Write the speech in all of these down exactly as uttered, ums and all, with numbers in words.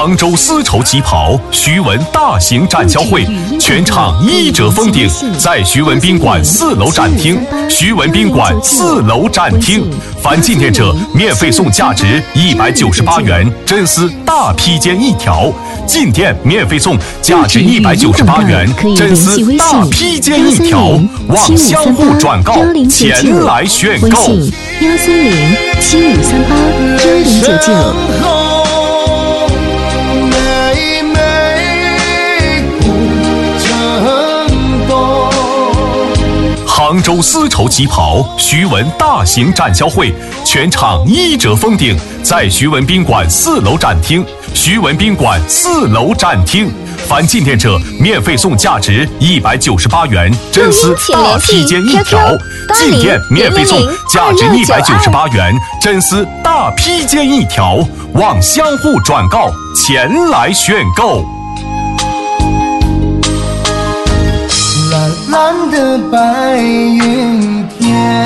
杭州丝绸旗袍徐闻大型展销会，全场一折封顶，在徐闻宾馆四楼展厅。徐闻宾馆四楼展厅，凡进店者免费送价值一百九十八元真丝大披肩一条。进店免费送价值一百九十八元真丝大披肩一条，望相互转告前来选购。 幺三零七五三八幺零九九。 杭州丝绸旗袍徐闻大型展销会，全场一折封顶，在徐闻宾馆四楼展厅。徐闻宾馆四楼展厅，凡进店者免费送价值一百九十八元真丝大披肩一条。进店免费送价值一百九十八元真丝大披肩一条，望相互转告前来选购。 蓝蓝的白云天，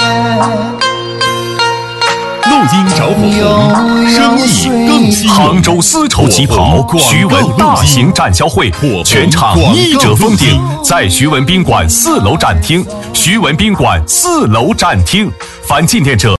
录音着火，生意更吸引。 杭州丝绸旗袍徐闻大型展销会，全场一折封顶，在徐闻宾馆四楼展厅。徐闻宾馆四楼展厅，凡进店者